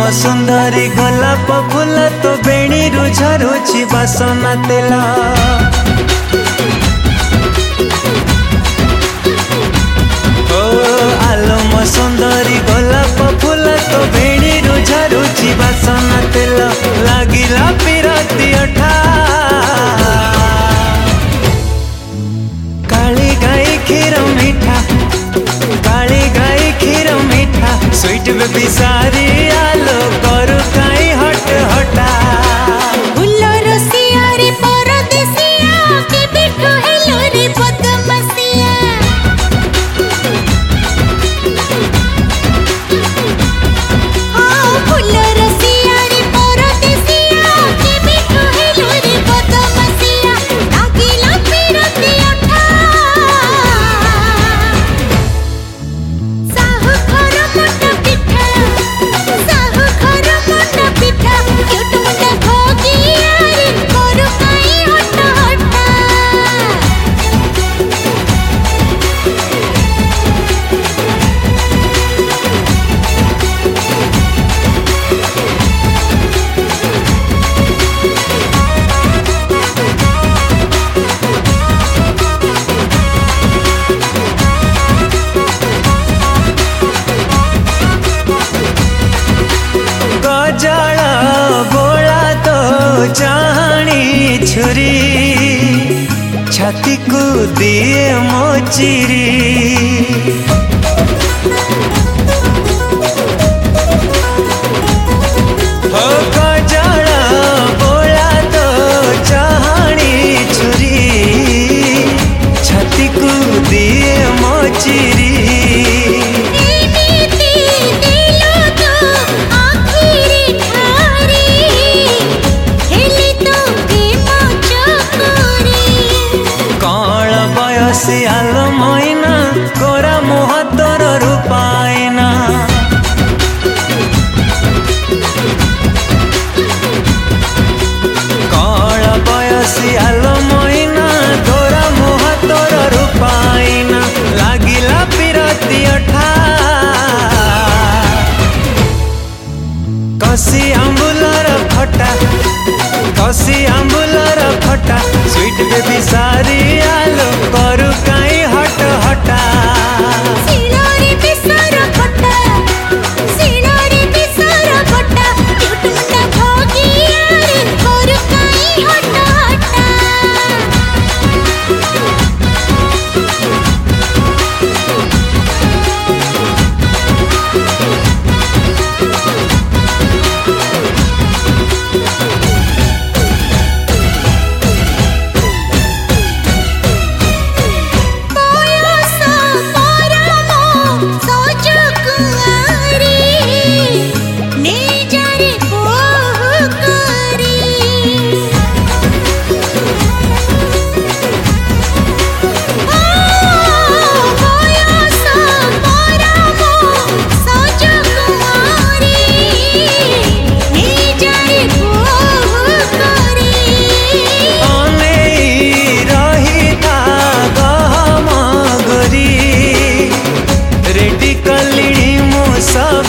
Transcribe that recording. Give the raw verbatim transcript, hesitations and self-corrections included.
म सुंदरी गोलाप फूल तो बेणी झरुछि बासना तेला ओ आलो म सुंदरी गोलाप फूल तो बेणी झरुछि बासना तेला लागिला पिरती अठा काली गाई खीर मीठा काली गाई खीर मीठा स्वीट बेबी सारी आलो करू काई हट हटा उल्लो रसिया रे परदेसिया के बिठो हेलो रे बदमसिया ओ उल्लो रसिया रे परदेसिया के बिठो हेलो रे बदमसिया लागिला पिरती अठा साहु घर मोटा पिठा साहु घर मोटा पिठा क्यूट मुंडा भोगिया रे करू काई हट हटा गजल बोला तो चाणी छुरी छाती को दिए मोचिरी हो गजल बोला तो चाणी छुरी छाती को दिए मोचिरी आलो मोइना गोरा मुह तोर रूपायना कल बयसी आलो मोइना गोरा मुह तोर रूपायना लागिला पिरती अठा कसी आंबुलर खटा कसी आंबुलर खटा स्वीट बेबी सारी आलो करू काई हट हटा सिलोरी बिसर खटा सिलोरी बिसर खटा क्यूट मुंडा भोगिया रे करू काई हट हटा रेडी कलिणी मो सब